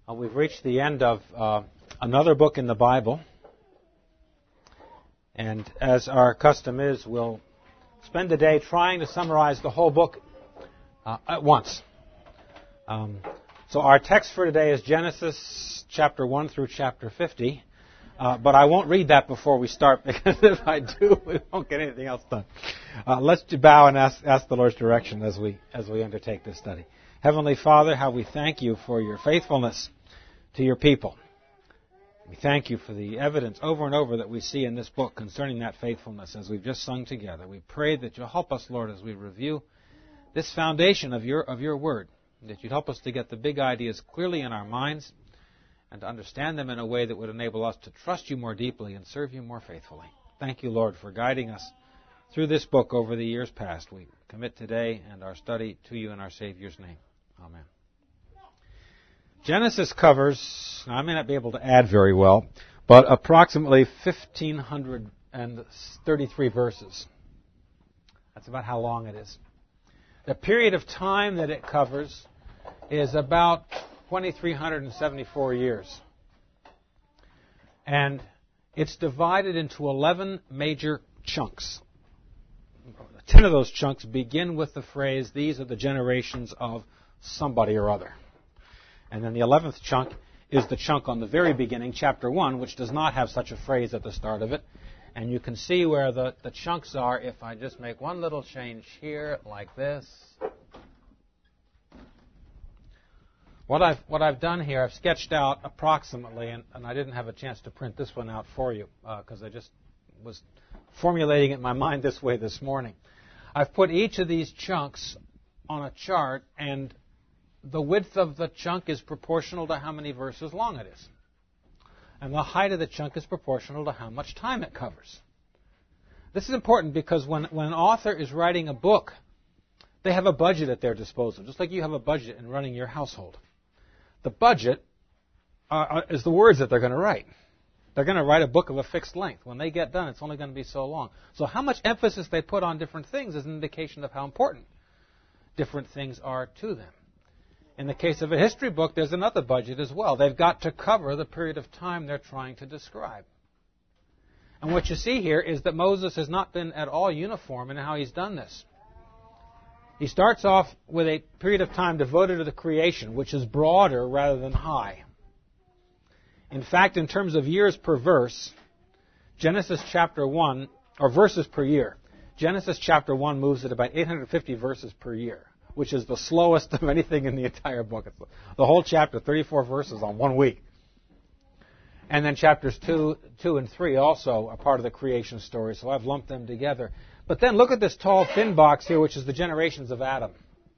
We've reached the end of another book in the Bible. And as our custom is, we'll spend the day trying to summarize the whole book at once. So our text for today is Genesis chapter 1 through chapter 50. But I won't read that before we start, because if I do, we won't get anything else done. Let's bow and ask the Lord's direction as we undertake this study. Heavenly Father, how we thank you for your faithfulness to your people. We thank you for the evidence over and over that we see in this book concerning that faithfulness as we've just sung together. We pray that you'll help us, Lord, as we review this foundation of your word, that you'd help us to get the big ideas clearly in our minds and to understand them in a way that would enable us to trust you more deeply and serve you more faithfully. Thank you, Lord, for guiding us through this book over the years past. We commit today and our study to you in our Savior's name. Amen. Genesis covers, now I may not be able to add very well, but approximately 1,533 verses. That's about how long it is. The period of time that it covers is about 2,374 years. And it's divided into 11 major chunks. 10 of those chunks begin with the phrase, these are the generations of somebody or other. And then the 11th chunk is the chunk on the very beginning, chapter 1, which does not have such a phrase at the start of it. And you can see where the chunks are if I just make one little change here, like this. What I've done here, I've sketched out approximately, and I didn't have a chance to print this one out for you because I just was formulating it in my mind this way this morning. I've put each of these chunks on a chart, and the width of the chunk is proportional to how many verses long it is. And the height of the chunk is proportional to how much time it covers. This is important because when an author is writing a book, they have a budget at their disposal, just like you have a budget in running your household. The budget is the words that they're going to write. They're going to write a book of a fixed length. When they get done, it's only going to be so long. So how much emphasis they put on different things is an indication of how important different things are to them. In the case of a history book, there's another budget as well. They've got to cover the period of time they're trying to describe. And what you see here is that Moses has not been at all uniform in how he's done this. He starts off with a period of time devoted to the creation, which is broader rather than high. In fact, in terms of years per verse, Genesis chapter 1, or verses per year, Genesis chapter 1 moves at about 850 verses per year, which is the slowest of anything in the entire book. It's the whole chapter, 34 verses on 1 week. And then chapters 2 and 3 also are part of the creation story, so I've lumped them together. But then look at this tall, thin box here, which is the generations of Adam.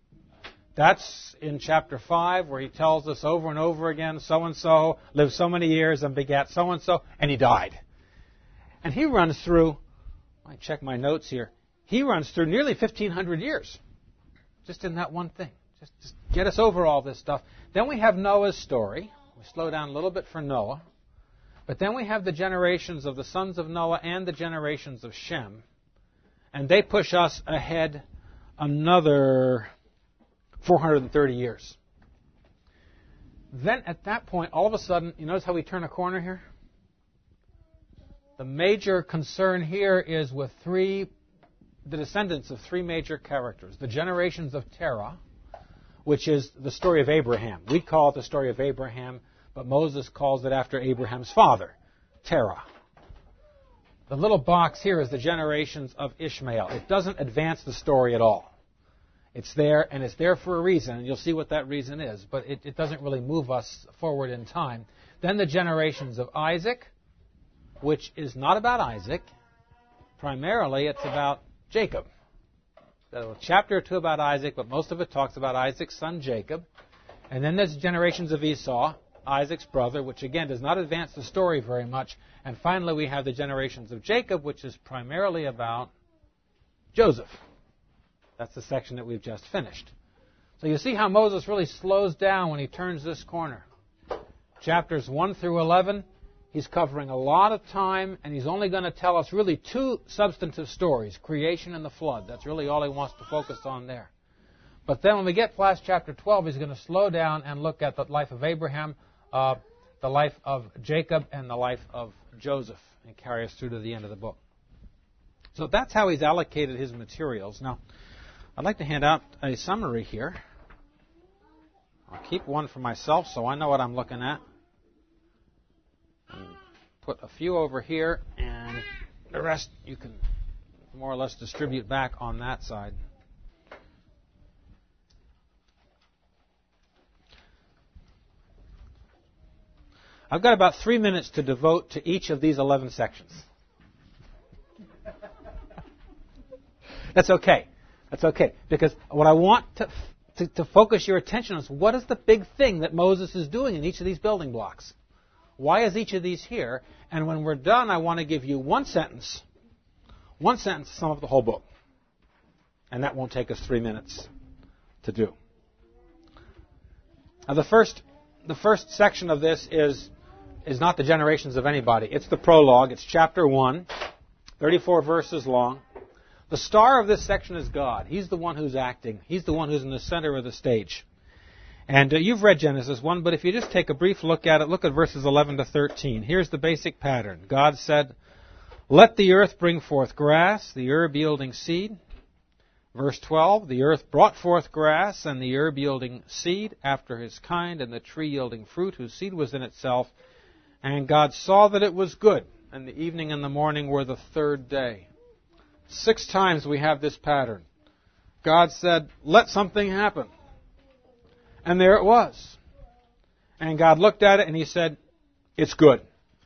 That's in chapter 5, where he tells us over and over again, so-and-so lived so many years and begat so-and-so, and he died. And he runs through, I check my notes here, he runs through nearly 1,500 years. Just in that one thing. Just get us over all this stuff. Then we have Noah's story. We slow down a little bit for Noah. But then we have the generations of the sons of Noah and the generations of Shem. And they push us ahead another 430 years. Then at that point, all of a sudden, you notice how we turn a corner here? The major concern here is with the descendants of three major characters. The generations of Terah, which is the story of Abraham. We call it the story of Abraham, but Moses calls it after Abraham's father, Terah. The little box here is the generations of Ishmael. It doesn't advance the story at all. It's there, and it's there for a reason, and you'll see what that reason is, but it doesn't really move us forward in time. Then the generations of Isaac, which is not about Isaac. Primarily, it's about Jacob. There's a chapter or two about Isaac, but most of it talks about Isaac's son Jacob. And then there's generations of Esau, Isaac's brother, which again does not advance the story very much. And finally we have the generations of Jacob, which is primarily about Joseph. That's the section that we've just finished. So you see how Moses really slows down when he turns this corner. Chapters 1 through 11, he's covering a lot of time, and he's only going to tell us really two substantive stories, creation and the flood. That's really all he wants to focus on there. But then when we get past chapter 12, he's going to slow down and look at the life of Abraham, the life of Jacob and the life of Joseph, and carry us through to the end of the book. So that's how he's allocated his materials. Now, I'd like to hand out a summary here. I'll keep one for myself so I know what I'm looking at. And put a few over here, and the rest you can more or less distribute back on that side. I've got about 3 minutes to devote to each of these 11 sections. That's okay. That's okay. Because what I want to focus your attention on is what is the big thing that Moses is doing in each of these building blocks? Why is each of these here? And when we're done, I want to give you one sentence to sum up the whole book. And that won't take us 3 minutes to do. Now, the first section of this is not the generations of anybody. It's the prologue. It's chapter 1, 34 verses long. The star of this section is God. He's the one who's acting. He's the one who's in the center of the stage. And you've read Genesis 1, but if you just take a brief look at it, look at verses 11 to 13. Here's the basic pattern. God said, "Let the earth bring forth grass, the herb yielding seed." Verse 12, "The earth brought forth grass, and the herb yielding seed after his kind, and the tree yielding fruit, whose seed was in itself. And God saw that it was good, and the evening and the morning were the third day." 6 times we have this pattern. God said, "Let something happen." And there it was. And God looked at it and he said, "It's good."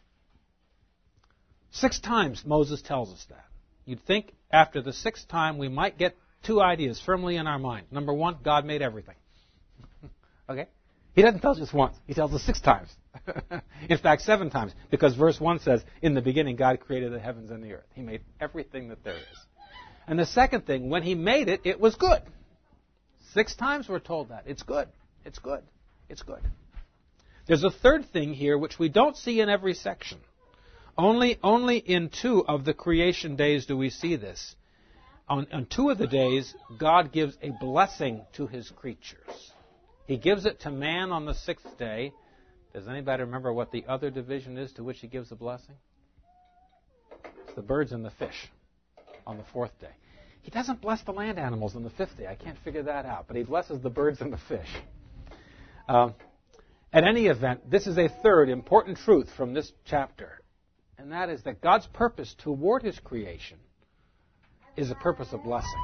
6 times Moses tells us that. You'd think after the 6th time we might get 2 ideas firmly in our mind. Number 1, God made everything. Okay? He doesn't tell us just once. He tells us 6 times. In fact, 7 times. Because verse 1 says, "In the beginning God created the heavens and the earth." He made everything that there is. And the second thing, when he made it, it was good. 6 times we're told that. It's good. It's good. It's good. There's a third thing here which we don't see in every section. Only in 2 of the creation days do we see this. On 2 of the days, God gives a blessing to his creatures. He gives it to man on the 6th day. Does anybody remember what the other division is to which he gives a blessing? It's the birds and the fish on the 4th day. He doesn't bless the land animals on the 5th day. I can't figure that out. But he blesses the birds and the fish. At any event, this is a third important truth from this chapter. And that is that God's purpose toward his creation is a purpose of blessing.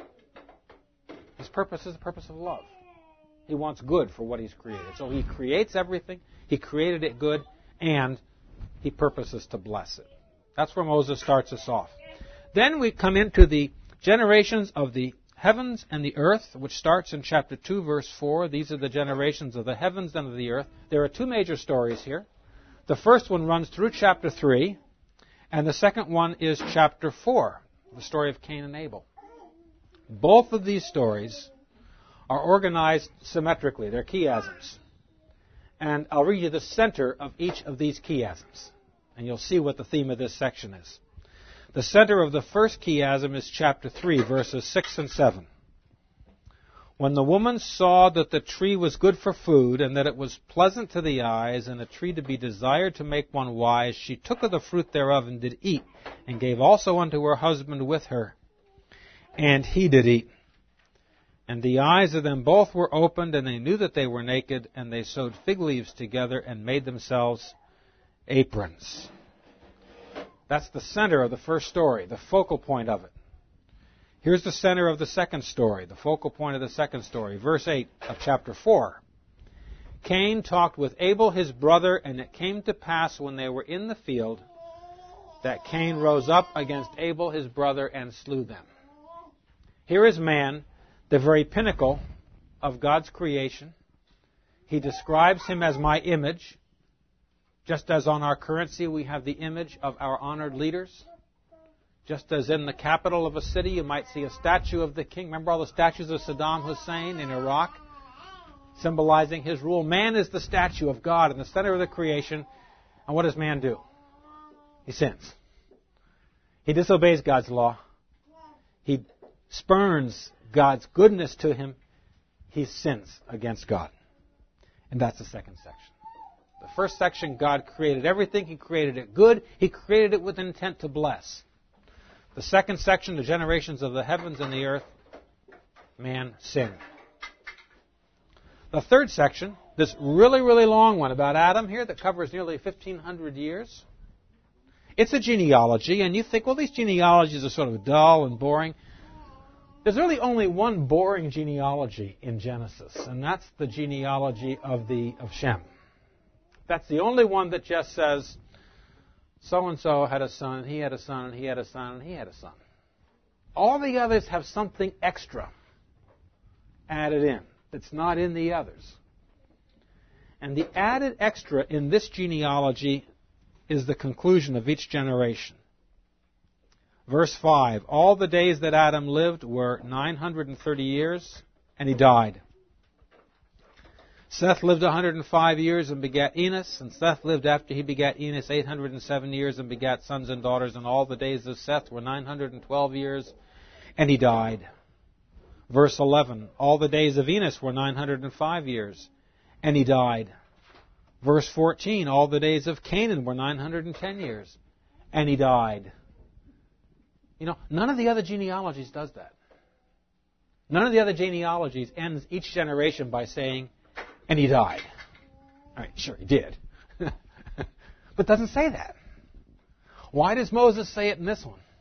His purpose is a purpose of love. He wants good for what he's created. So he creates everything. He created it good. And he purposes to bless it. That's where Moses starts us off. Then we come into the generations of the heavens and the earth, which starts in chapter 2, verse 4. These are the generations of the heavens and of the earth. There are 2 major stories here. The first one runs through chapter 3. And the second one is chapter 4, the story of Cain and Abel. Both of these stories are organized symmetrically. They're chiasms. And I'll read you the center of each of these chiasms. And you'll see what the theme of this section is. The center of the first chiasm is chapter 3, verses 6 and 7. "When the woman saw that the tree was good for food, and that it was pleasant to the eyes, and a tree to be desired to make one wise, she took of the fruit thereof and did eat, and gave also unto her husband with her. And he did eat. And the eyes of them both were opened, and they knew that they were naked, and they sewed fig leaves together and made themselves aprons." That's the center of the first story, the focal point of it. Here's the center of the second story, the focal point of the second story, verse 8 of chapter 4. "Cain talked with Abel his brother, and it came to pass when they were in the field that Cain rose up against Abel his brother and slew them." Here is man, the very pinnacle of God's creation. He describes him as my image. Just as on our currency we have the image of our honored leaders. Just as in the capital of a city you might see a statue of the king. Remember all the statues of Saddam Hussein in Iraq? Symbolizing his rule. Man is the statue of God in the center of the creation. And what does man do? He sins. He disobeys God's law. He spurns God's goodness to him. He sins against God. And that's the second section. The first section, God created everything. He created it good. He created it with intent to bless. The second section, the generations of the heavens and the earth, man sinned. The third section, this really, really long one about Adam here that covers nearly 1,500 years, it's a genealogy, and you think, well, these genealogies are sort of dull and boring. There's really only one boring genealogy in Genesis, and that's the genealogy of Shem. That's the only one that just says, so-and-so had a son, and he had a son, and he had a son, and he had a son. All the others have something extra added in that's not in the others. And the added extra in this genealogy is the conclusion of each generation. Verse 5, all the days that Adam lived were 930 years, and he died. Seth lived 105 years and begat Enos, and Seth lived after he begat Enos 807 years and begat sons and daughters, and all the days of Seth were 912 years, and he died. Verse 11, all the days of Enos were 905 years, and he died. Verse 14, all the days of Canaan were 910 years, and he died. You know, none of the other genealogies does that. None of the other genealogies ends each generation by saying, and he died. All right, sure, he did. But it doesn't say that. Why does Moses say it in this one?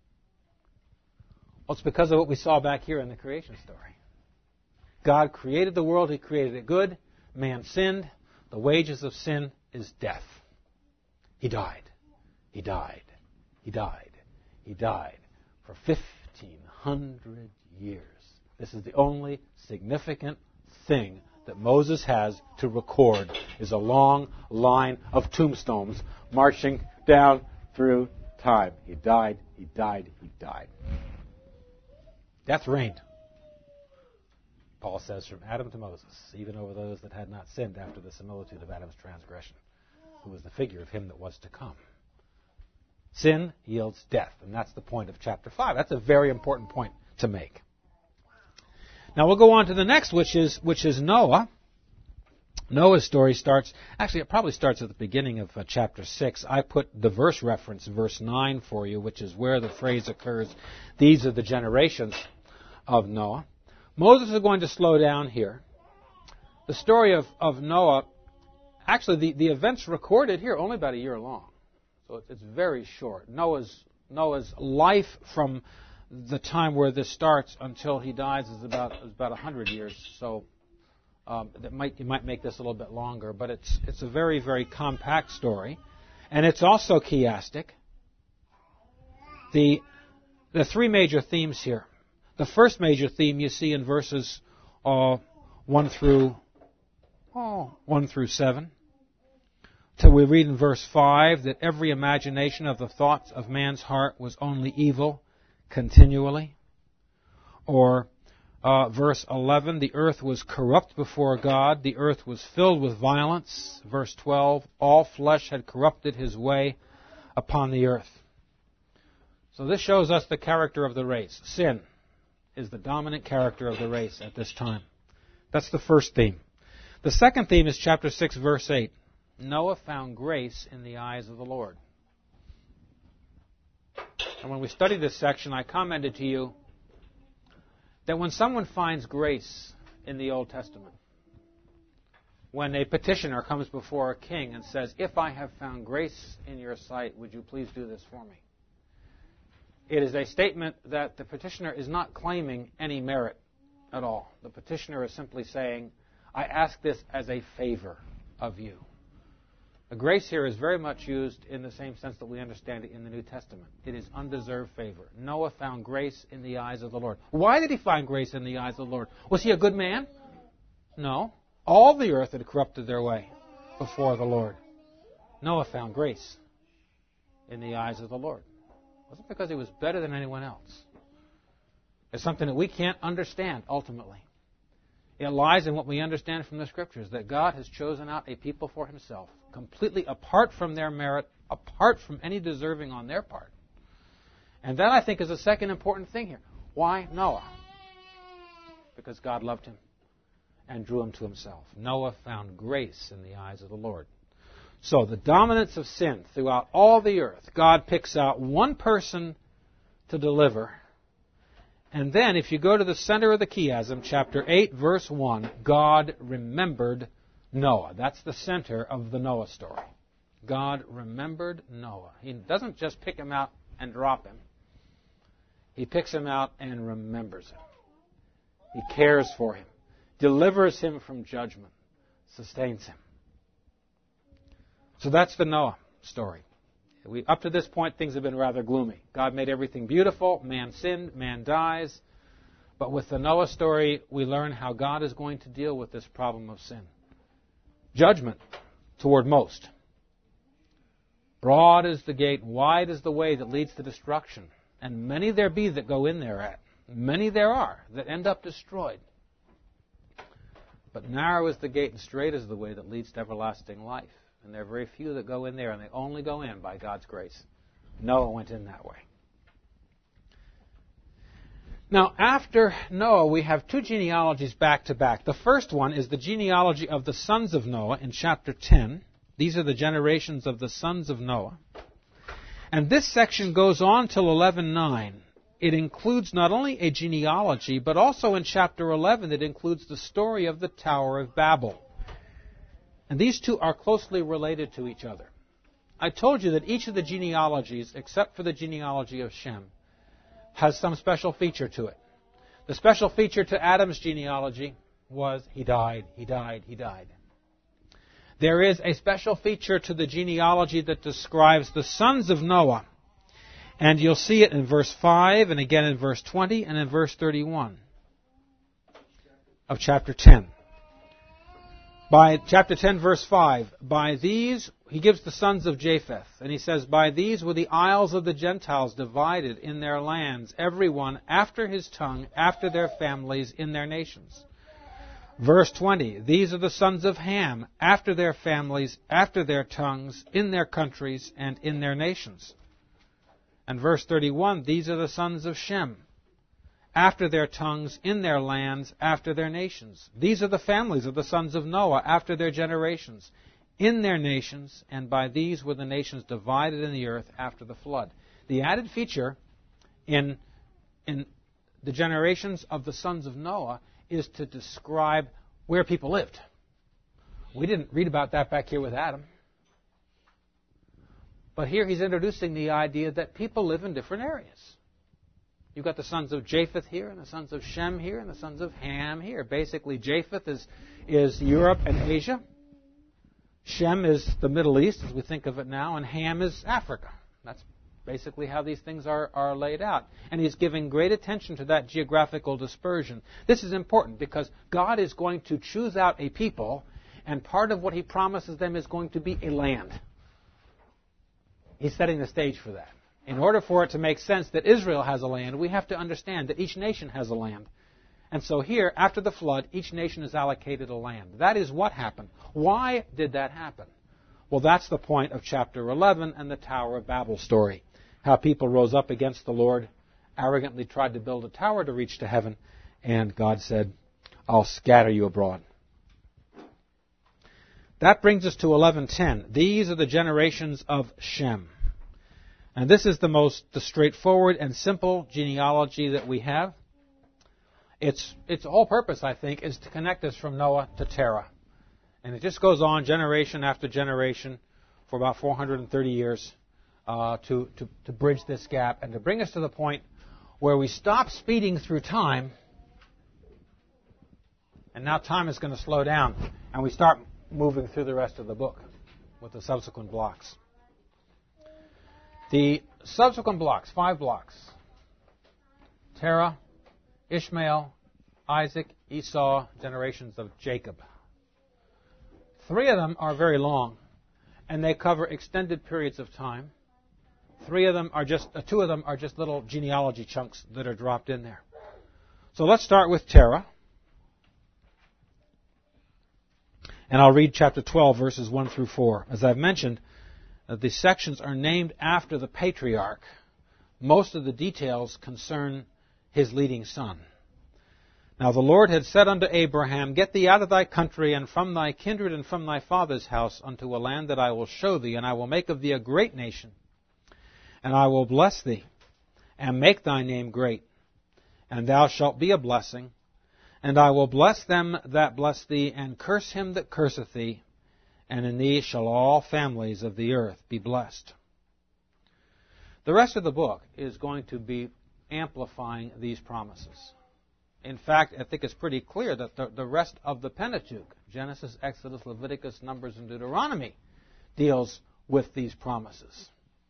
Well, it's because of what we saw back here in the creation story. God created the world. He created it good. Man sinned. The wages of sin is death. He died. He died. He died. He died for 1,500 years. This is the only significant thing that Moses has to record, is a long line of tombstones marching down through time. He died, he died, he died. Death reigned, Paul says, from Adam to Moses, even over those that had not sinned after the similitude of Adam's transgression, who was the figure of him that was to come. Sin yields death, and that's the point of chapter 5. That's a very important point to make. Now we'll go on to the next, which is Noah. Noah's story starts, actually it probably starts at the beginning of chapter 6. I put the verse reference, verse 9 for you, which is where the phrase occurs. These are the generations of Noah. Moses is going to slow down here. The story of Noah, actually the events recorded here are only about a year long. So it's very short. Noah's life from the time where this starts until he dies is about 100 years. So you might make this a little bit longer, but it's a very, very compact story, and it's also chiastic. The three major themes here. The first major theme you see in verses 1 through 7. Till we read in verse 5 that every imagination of the thoughts of man's heart was only evil continually. Or verse 11, the earth was corrupt before God, the earth was filled with violence. Verse 12, all flesh had corrupted his way upon the earth. So this shows us the character of the race. Sin is the dominant character of the race at this time. That's the first theme. The second theme is chapter 6, verse 8. Noah found grace in the eyes of the Lord. And when we studied this section, I commented to you that when someone finds grace in the Old Testament, when a petitioner comes before a king and says, if I have found grace in your sight, would you please do this for me? It is a statement that the petitioner is not claiming any merit at all. The petitioner is simply saying, I ask this as a favor of you. The grace here is very much used in the same sense that we understand it in the New Testament. It is undeserved favor. Noah found grace in the eyes of the Lord. Why did he find grace in the eyes of the Lord? Was he a good man? No. All the earth had corrupted their way before the Lord. Noah found grace in the eyes of the Lord. It wasn't because he was better than anyone else. It's something that we can't understand ultimately. It lies in what we understand from the Scriptures, that God has chosen out a people for himself, completely apart from their merit, apart from any deserving on their part. And that, I think, is the second important thing here. Why Noah? Because God loved him and drew him to himself. Noah found grace in the eyes of the Lord. So the dominance of sin throughout all the earth, God picks out one person to deliver. And then if you go to the center of the chiasm, chapter 8, verse 1, God remembered Noah. That's the center of the Noah story. God remembered Noah. He doesn't just pick him out and drop him. He picks him out and remembers him. He cares for him, delivers him from judgment, sustains him. So that's the Noah story. Up to this point, things have been rather gloomy. God made everything beautiful. Man sinned. Man dies. But with the Noah story, we learn how God is going to deal with this problem of sin. Judgment toward most. Broad is the gate, wide is the way that leads to destruction. And many there be that go in thereat. Many there are that end up destroyed. But narrow is the gate and straight is the way that leads to everlasting life. And there are very few that go in there, and they only go in by God's grace. Noah went in that way. Now, after Noah, we have two genealogies back to back. The first one is the genealogy of the sons of Noah in chapter 10. These are the generations of the sons of Noah. And this section goes on till 11:9. It includes not only a genealogy, but also in chapter 11 it includes the story of the Tower of Babel. And these two are closely related to each other. I told you that each of the genealogies, except for the genealogy of Shem, has some special feature to it. The special feature to Adam's genealogy was he died, he died, he died. There is a special feature to the genealogy that describes the sons of Noah. And you'll see it in verse 5, and again in verse 20, and in verse 31 of chapter 10. By chapter 10, verse 5, by these, he gives the sons of Japheth, and he says, by these were the isles of the Gentiles divided in their lands, every one after his tongue, after their families, in their nations. Verse 20, these are the sons of Ham, after their families, after their tongues, in their countries, and in their nations. And verse 31, these are the sons of Shem, after their tongues, in their lands, after their nations. These are the families of the sons of Noah, after their generations, in their nations, and by these were the nations divided in the earth after the flood. The added feature in the generations of the sons of Noah is to describe where people lived. We didn't read about that back here with Adam. But here he's introducing the idea that people live in different areas. You've got the sons of Japheth here, and the sons of Shem here, and the sons of Ham here. Basically, Japheth is Europe and Asia. Shem is the Middle East, as we think of it now, and Ham is Africa. That's basically how these things are laid out. And he's giving great attention to that geographical dispersion. This is important because God is going to choose out a people, and part of what he promises them is going to be a land. He's setting the stage for that. In order for it to make sense that Israel has a land, we have to understand that each nation has a land. And so here, after the flood, each nation is allocated a land. That is what happened. Why did that happen? Well, that's the point of chapter 11 and the Tower of Babel story. How people rose up against the Lord, arrogantly tried to build a tower to reach to heaven, and God said, I'll scatter you abroad. That brings us to 11:10. These are the generations of Shem. And this is the straightforward and simple genealogy that we have. Its whole purpose, I think, is to connect us from Noah to Terah. And it just goes on generation after generation for about 430 years to bridge this gap and to bring us to the point where we stop speeding through time, and now time is going to slow down, and we start moving through the rest of the book with the subsequent blocks. The subsequent blocks, 5 blocks: Terah, Ishmael, Isaac, Esau, generations of Jacob. 3 of them are very long, and they cover extended periods of time. 2 of them are just little genealogy chunks that are dropped in there. So let's start with Terah. And I'll read chapter 12, verses 1 through 4. As I've mentioned, the sections are named after the patriarch. Most of the details concern his leading son. Now the Lord had said unto Abraham, Get thee out of thy country, and from thy kindred, and from thy father's house, unto a land that I will show thee, and I will make of thee a great nation, and I will bless thee, and make thy name great, and thou shalt be a blessing. And I will bless them that bless thee, and curse him that curseth thee, and in thee shall all families of the earth be blessed. The rest of the book is going to be amplifying these promises. In fact, I think it's pretty clear that the rest of the Pentateuch, Genesis, Exodus, Leviticus, Numbers, and Deuteronomy, deals with these promises.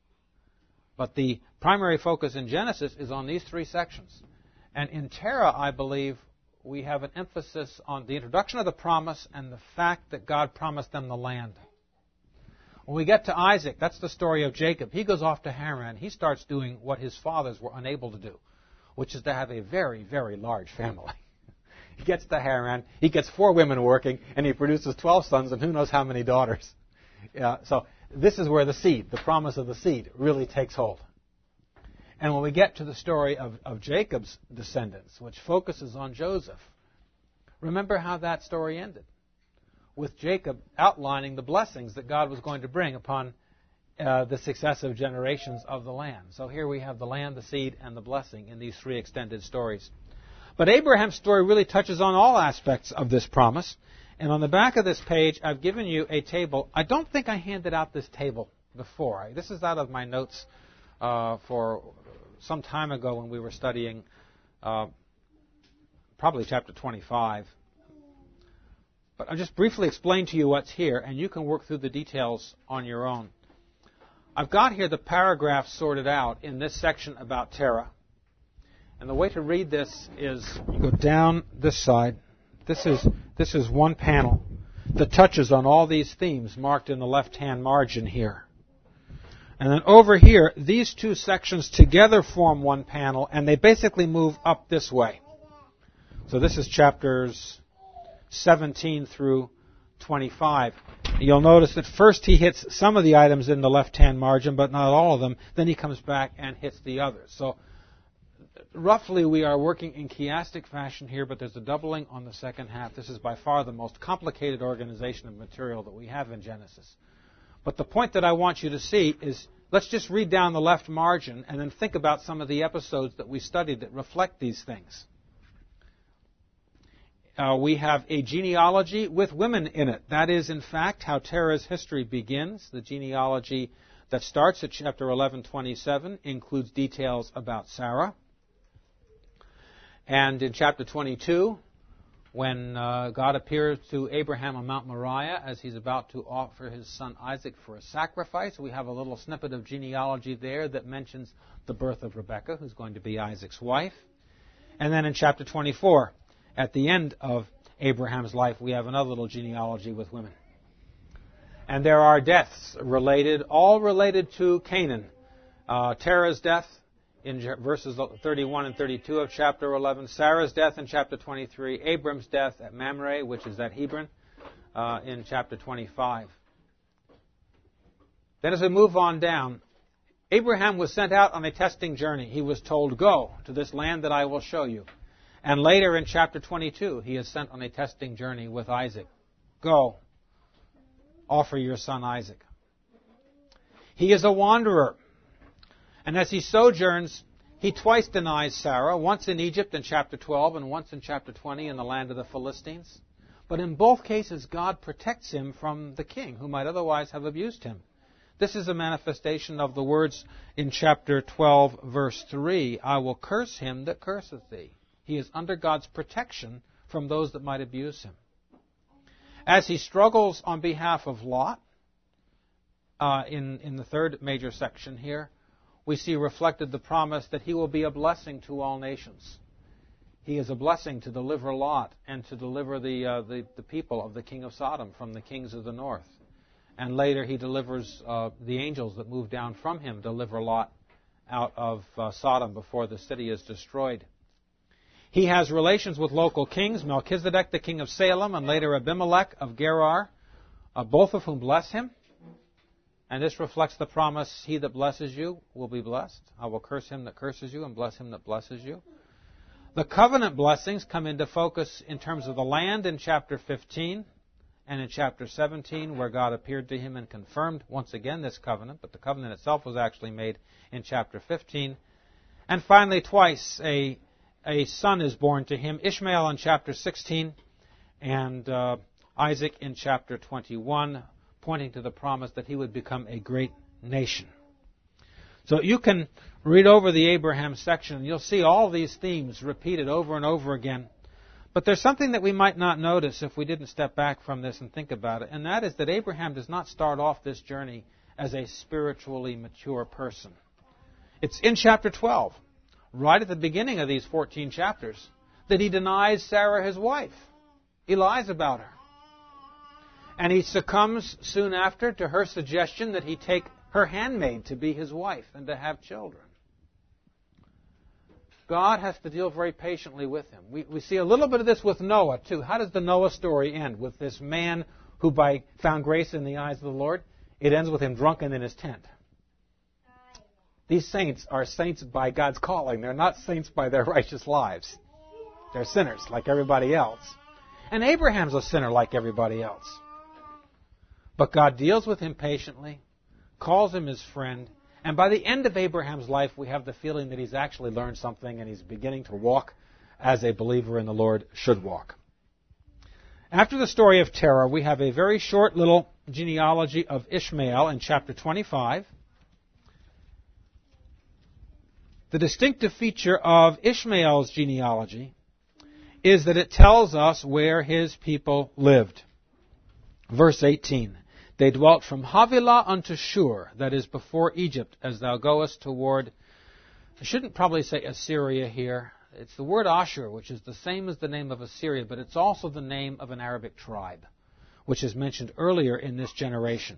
But the primary focus in Genesis is on these three sections. And in Terah, I believe, we have an emphasis on the introduction of the promise and the fact that God promised them the land. When we get to Isaac, that's the story of Jacob. He goes off to Haran. He starts doing what his fathers were unable to do, which is to have a very, very large family. He gets to Haran. He gets 4 women working, and he produces 12 sons and who knows how many daughters. So this is where the seed, the promise of the seed, really takes hold. And when we get to the story of Jacob's descendants, which focuses on Joseph, remember how that story ended, with Jacob outlining the blessings that God was going to bring upon the successive generations of the land. So here we have the land, the seed, and the blessing in these 3 extended stories. But Abraham's story really touches on all aspects of this promise. And on the back of this page, I've given you a table. I don't think I handed out this table before. This is out of my notes for some time ago when we were studying probably chapter 25. But I'll just briefly explain to you what's here, and you can work through the details on your own. I've got here the paragraphs sorted out in this section about Terah. And the way to read this is you go down this side. This is one panel that touches on all these themes marked in the left-hand margin here. And then over here, these 2 sections together form one panel, and they basically move up this way. So this is chapters 17 through 25. You'll notice that first he hits some of the items in the left-hand margin, but not all of them. Then he comes back and hits the others. So roughly we are working in chiastic fashion here, but there's a doubling on the second half. This is by far the most complicated organization of material that we have in Genesis. But the point that I want you to see is, let's just read down the left margin and then think about some of the episodes that we studied that reflect these things. We have a genealogy with women in it. That is, in fact, how Terah's history begins. The genealogy that starts at chapter 11:27 includes details about Sarah. And in chapter 22, when God appears to Abraham on Mount Moriah as he's about to offer his son Isaac for a sacrifice, we have a little snippet of genealogy there that mentions the birth of Rebekah, who's going to be Isaac's wife. And then in chapter 24, at the end of Abraham's life, we have another little genealogy with women. And there are deaths all related to Canaan. Terah's death in verses 31 and 32 of chapter 11, Sarah's death in chapter 23, Abram's death at Mamre, which is at Hebron, in chapter 25. Then as we move on down, Abraham was sent out on a testing journey. He was told, go to this land that I will show you. And later in chapter 22, he is sent on a testing journey with Isaac. Go, offer your son Isaac. He is a wanderer. And as he sojourns, he twice denies Sarah, once in Egypt in chapter 12 and once in chapter 20 in the land of the Philistines. But in both cases, God protects him from the king, who might otherwise have abused him. This is a manifestation of the words in chapter 12, verse 3, I will curse him that curseth thee. He is under God's protection from those that might abuse him. As he struggles on behalf of Lot, in the third major section here, we see reflected the promise that he will be a blessing to all nations. He is a blessing to deliver Lot and to deliver the people of the king of Sodom from the kings of the north. And later he delivers the angels that move down from him, deliver Lot out of Sodom before the city is destroyed. He has relations with local kings, Melchizedek, the king of Salem, and later Abimelech of Gerar, both of whom bless him. And this reflects the promise, he that blesses you will be blessed. I will curse him that curses you and bless him that blesses you. The covenant blessings come into focus in terms of the land in chapter 15 and in chapter 17, where God appeared to him and confirmed once again this covenant, but the covenant itself was actually made in chapter 15. And finally, twice a son is born to him, Ishmael in chapter 16 and Isaac in chapter 21, pointing to the promise that he would become a great nation. So you can read over the Abraham section and you'll see all these themes repeated over and over again. But there's something that we might not notice if we didn't step back from this and think about it, and that is that Abraham does not start off this journey as a spiritually mature person. It's in chapter 12, right at the beginning of these 14 chapters, that he denies Sarah his wife. He lies about her. And he succumbs soon after to her suggestion that he take her handmaid to be his wife and to have children. God has to deal very patiently with him. We see a little bit of this with Noah, too. How does the Noah story end? With this man who found grace in the eyes of the Lord? It ends with him drunken in his tent. These saints are saints by God's calling. They're not saints by their righteous lives. They're sinners like everybody else. And Abraham's a sinner like everybody else. But God deals with him patiently, calls him his friend, and by the end of Abraham's life, we have the feeling that he's actually learned something and he's beginning to walk as a believer in the Lord should walk. After the story of Terah, we have a very short little genealogy of Ishmael in chapter 25. The distinctive feature of Ishmael's genealogy is that it tells us where his people lived. Verse 18. They dwelt from Havilah unto Shur, that is before Egypt, as thou goest toward, I shouldn't probably say Assyria here. It's the word Ashur, which is the same as the name of Assyria, but it's also the name of an Arabic tribe, which is mentioned earlier in this generation.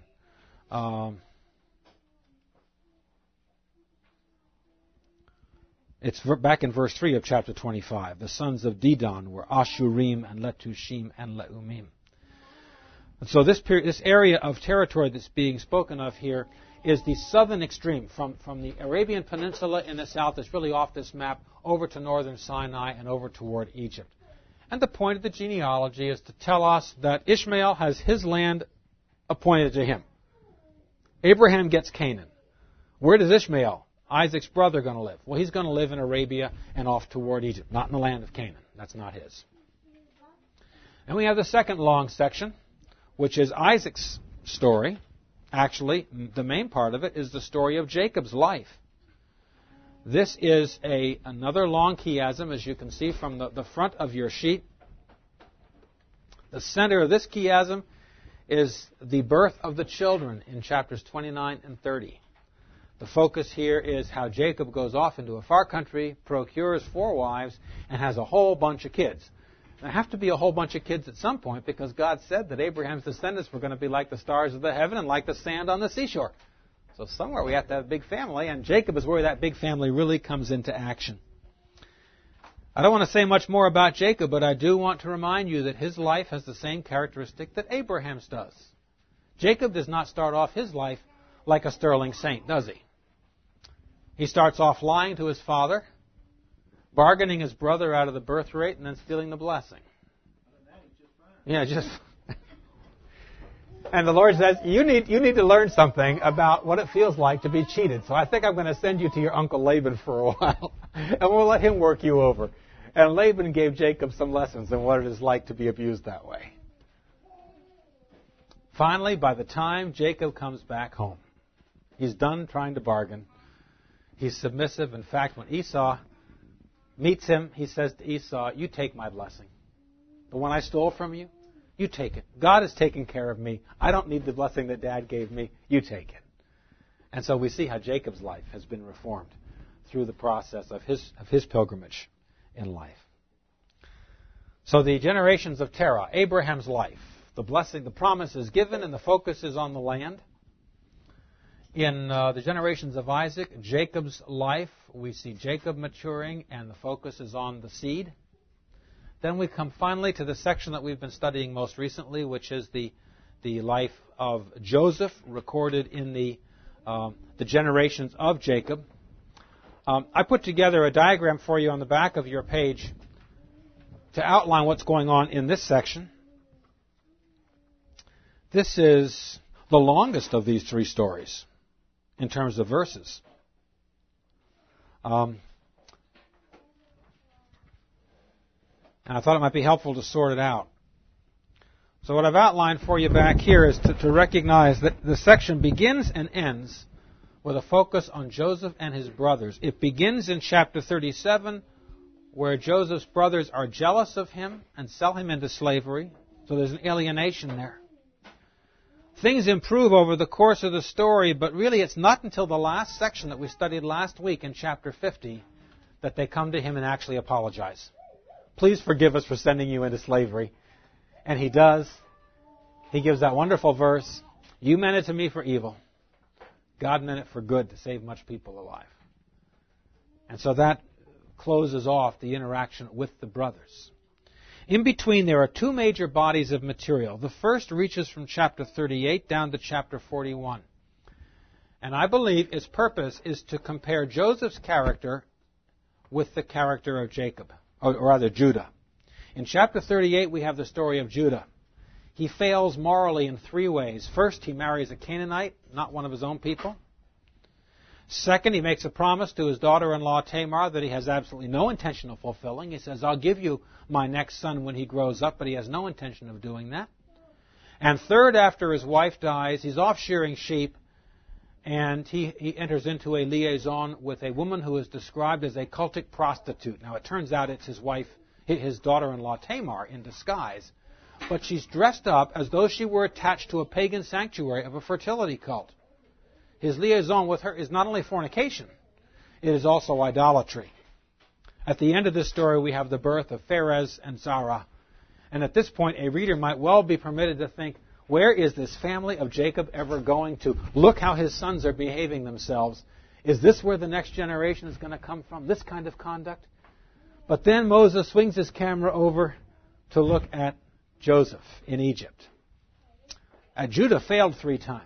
It's back in verse 3 of chapter 25. The sons of Dedan were Ashurim and Letushim and Leumim. And so this area of territory that's being spoken of here is the southern extreme, from the Arabian Peninsula in the south, that's really off this map, over to northern Sinai and over toward Egypt. And the point of the genealogy is to tell us that Ishmael has his land appointed to him. Abraham gets Canaan. Where does Ishmael, Isaac's brother, going to live? Well, he's going to live in Arabia and off toward Egypt, not in the land of Canaan. That's not his. And we have the second long section, which is Isaac's story. Actually, the main part of it is the story of Jacob's life. This is another long chiasm, as you can see from the front of your sheet. The center of this chiasm is the birth of the children in chapters 29 and 30. The focus here is how Jacob goes off into a far country, procures 4 wives, and has a whole bunch of kids. There have to be a whole bunch of kids at some point because God said that Abraham's descendants were going to be like the stars of the heaven and like the sand on the seashore. So somewhere we have to have a big family, and Jacob is where that big family really comes into action. I don't want to say much more about Jacob, but I do want to remind you that his life has the same characteristic that Abraham's does. Jacob does not start off his life like a sterling saint, does he? He starts off lying to his father, bargaining his brother out of the birth rate, and then stealing the blessing. Yeah, just. And the Lord says, you need to learn something about what it feels like to be cheated. So I think I'm going to send you to your uncle Laban for a while, and we'll let him work you over. And Laban gave Jacob some lessons on what it is like to be abused that way. Finally, by the time Jacob comes back home, he's done trying to bargain. He's submissive. In fact, when Esau meets him, he says to Esau, you take my blessing. The one I stole from you, you take it. God has taken care of me. I don't need the blessing that Dad gave me. You take it. And so we see how Jacob's life has been reformed through the process of his pilgrimage in life. So the generations of Terah, Abraham's life, the blessing, the promise is given, and the focus is on the land. In the generations of Isaac, Jacob's life, we see Jacob maturing, and the focus is on the seed. Then we come finally to the section that we've been studying most recently, which is the life of Joseph, recorded in the generations of Jacob. I put together a diagram for you on the back of your page to outline what's going on in this section. This is the longest of these three stories in terms of verses. And I thought it might be helpful to sort it out. So what I've outlined for you back here is to recognize that the section begins and ends with a focus on Joseph and his brothers. It begins in chapter 37, where Joseph's brothers are jealous of him and sell him into slavery. So there's an alienation there. Things improve over the course of the story, but really it's not until the last section that we studied last week in chapter 50 that they come to him and actually apologize. Please forgive us for sending you into slavery. And he does. He gives that wonderful verse, you meant it to me for evil. God meant it for good to save much people alive. And so that closes off the interaction with the brothers. In between, there are two major bodies of material. The first reaches from chapter 38 down to chapter 41. And I believe its purpose is to compare Joseph's character with the character of Jacob, or rather Judah. In chapter 38, we have the story of Judah. He fails morally in three ways. First, he marries a Canaanite, not one of his own people. Second, he makes a promise to his daughter-in-law Tamar that he has absolutely no intention of fulfilling. He says, I'll give you my next son when he grows up, but he has no intention of doing that. And third, after his wife dies, he's off shearing sheep, and he enters into a liaison with a woman who is described as a cultic prostitute. Now, it turns out it's his wife, his daughter-in-law Tamar in disguise, but she's dressed up as though she were attached to a pagan sanctuary of a fertility cult. His liaison with her is not only fornication, it is also idolatry. At the end of this story, we have the birth of Pharez and Zara. And at this point, a reader might well be permitted to think, where is this family of Jacob ever going to? Look how his sons are behaving themselves. Is this where the next generation is going to come from? This kind of conduct? But then Moses swings his camera over to look at Joseph in Egypt. Judah failed 3 times.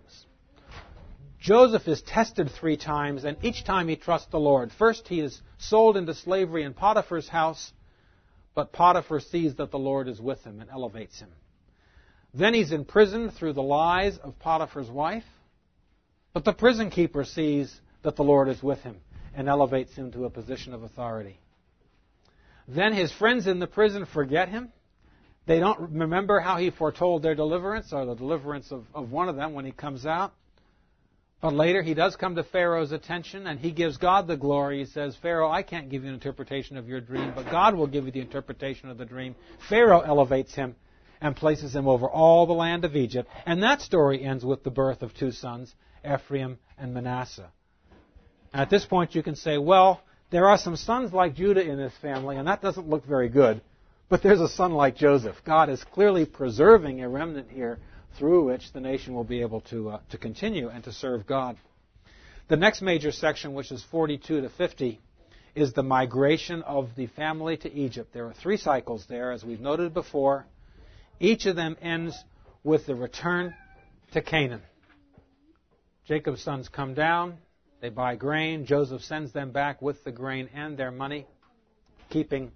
Joseph is tested 3 times, and each time he trusts the Lord. First, he is sold into slavery in Potiphar's house, but Potiphar sees that the Lord is with him and elevates him. Then he's imprisoned through the lies of Potiphar's wife, but the prison keeper sees that the Lord is with him and elevates him to a position of authority. Then his friends in the prison forget him. They don't remember how he foretold their deliverance or the deliverance of one of them when he comes out. But later he does come to Pharaoh's attention, and he gives God the glory. He says, Pharaoh, I can't give you an interpretation of your dream, but God will give you the interpretation of the dream. Pharaoh elevates him and places him over all the land of Egypt. And that story ends with the birth of 2 sons, Ephraim and Manasseh. And at this point you can say, well, there are some sons like Judah in this family, and that doesn't look very good. But there's a son like Joseph. God is clearly preserving a remnant here through which the nation will be able to continue and to serve God. The next major section, which is 42 to 50, is the migration of the family to Egypt. There are 3 cycles there, as we've noted before. Each of them ends with the return to Canaan. Jacob's sons come down. They buy grain. Joseph sends them back with the grain and their money, keeping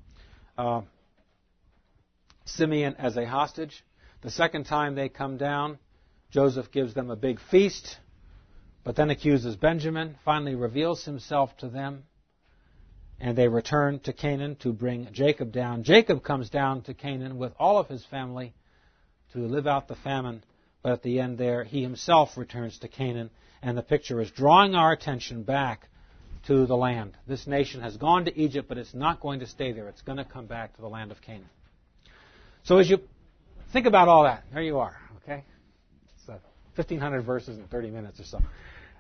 Simeon as a hostage. The second time they come down, Joseph gives them a big feast, but then accuses Benjamin, finally reveals himself to them, and they return to Canaan to bring Jacob down. Jacob comes down to Canaan with all of his family to live out the famine, but at the end there, he himself returns to Canaan, and the picture is drawing our attention back to the land. This nation has gone to Egypt, but it's not going to stay there. It's going to come back to the land of Canaan. So as you think about all that, there you are, okay? It's 1,500 verses in 30 minutes or so.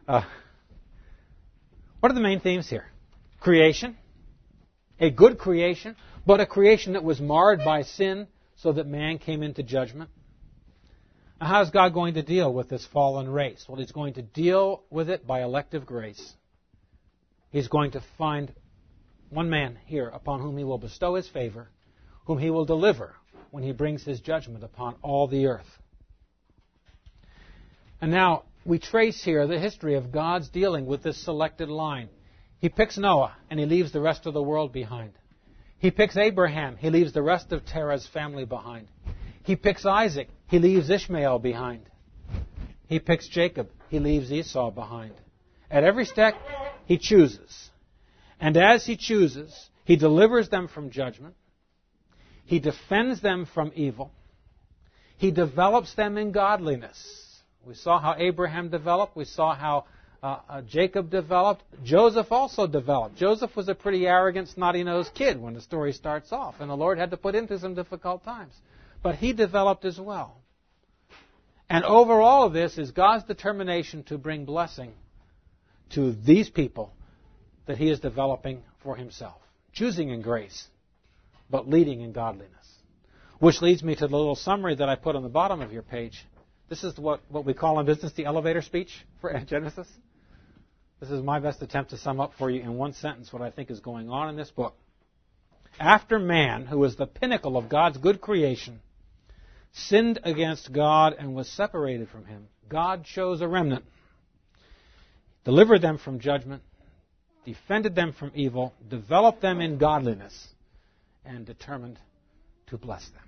What are the main themes here? Creation, a good creation, but a creation that was marred by sin so that man came into judgment. Now, how is God going to deal with this fallen race? Well, He's going to deal with it by elective grace. He's going to find one man here upon whom He will bestow His favor, whom He will deliver when He brings His judgment upon all the earth. And now, we trace here the history of God's dealing with this selected line. He picks Noah, and he leaves the rest of the world behind. He picks Abraham. He leaves the rest of Terah's family behind. He picks Isaac. He leaves Ishmael behind. He picks Jacob. He leaves Esau behind. At every step, he chooses. And as he chooses, he delivers them from judgment. He defends them from evil. He develops them in godliness. We saw how Abraham developed. We saw how Jacob developed. Joseph also developed. Joseph was a pretty arrogant, snotty-nosed kid when the story starts off, and the Lord had to put him through some difficult times. But he developed as well. And over all of this is God's determination to bring blessing to these people that he is developing for himself. Choosing in grace, but leading in godliness. Which leads me to the little summary that I put on the bottom of your page. This is what we call in business the elevator speech for Genesis. This is my best attempt to sum up for you in one sentence what I think is going on in this book. After man, who is the pinnacle of God's good creation, sinned against God and was separated from him, God chose a remnant, delivered them from judgment, defended them from evil, developed them in godliness, and determined to bless them.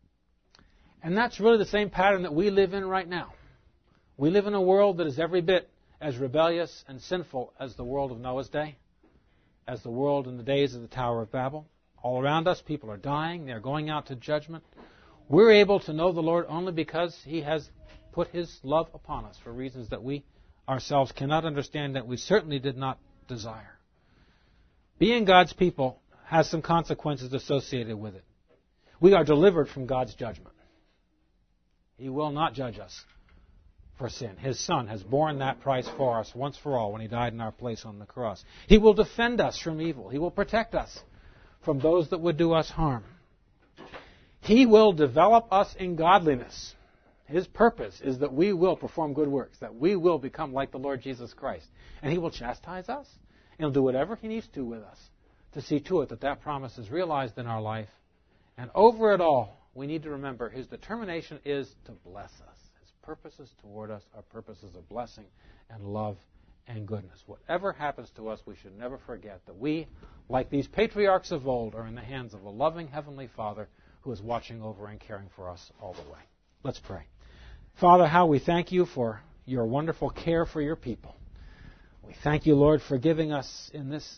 And that's really the same pattern that we live in right now. We live in a world that is every bit as rebellious and sinful as the world of Noah's day, as the world in the days of the Tower of Babel. All around us, people are dying. They're going out to judgment. We're able to know the Lord only because he has put his love upon us for reasons that we ourselves cannot understand, that we certainly did not desire. Being God's people has some consequences associated with it. We are delivered from God's judgment. He will not judge us for sin. His Son has borne that price for us once for all when he died in our place on the cross. He will defend us from evil. He will protect us from those that would do us harm. He will develop us in godliness. His purpose is that we will perform good works, that we will become like the Lord Jesus Christ. And he will chastise us. And he'll do whatever he needs to with us to see to it that that promise is realized in our life. And over it all, we need to remember his determination is to bless us. His purposes toward us are purposes of blessing and love and goodness. Whatever happens to us, we should never forget that we, like these patriarchs of old, are in the hands of a loving Heavenly Father who is watching over and caring for us all the way. Let's pray. Father, how we thank you for your wonderful care for your people. We thank you, Lord, for giving us in this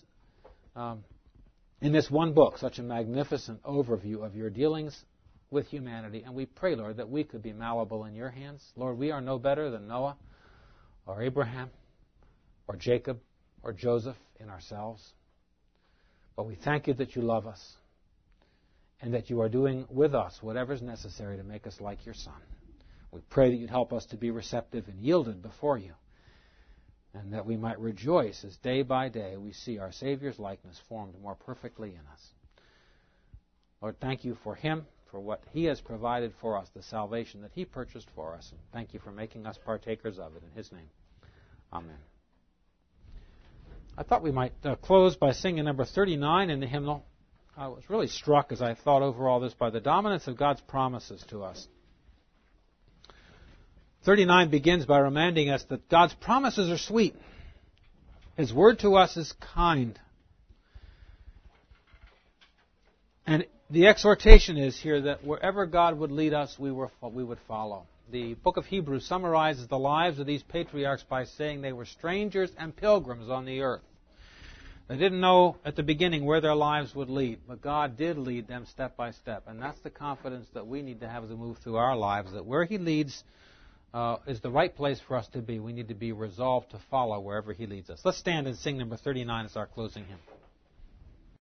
one book such a magnificent overview of your dealings with humanity. And we pray, Lord, that we could be malleable in your hands. Lord, we are no better than Noah or Abraham or Jacob or Joseph in ourselves. But we thank you that you love us and that you are doing with us whatever is necessary to make us like your Son. We pray that you'd help us to be receptive and yielded before you, and that we might rejoice as day by day we see our Savior's likeness formed more perfectly in us. Lord, thank you for him, for what he has provided for us, the salvation that he purchased for us. And thank you for making us partakers of it. In his name, amen. I thought we might close by singing number 39 in the hymnal. I was really struck as I thought over all this by the dominance of God's promises to us. 39 begins by reminding us that God's promises are sweet. His word to us is kind. And the exhortation is here that wherever God would lead us, we would follow. The book of Hebrews summarizes the lives of these patriarchs by saying they were strangers and pilgrims on the earth. They didn't know at the beginning where their lives would lead, but God did lead them step by step. And that's the confidence that we need to have as we move through our lives, that where he leads is the right place for us to be. We need to be resolved to follow wherever he leads us. Let's stand and sing number 39 as our closing hymn.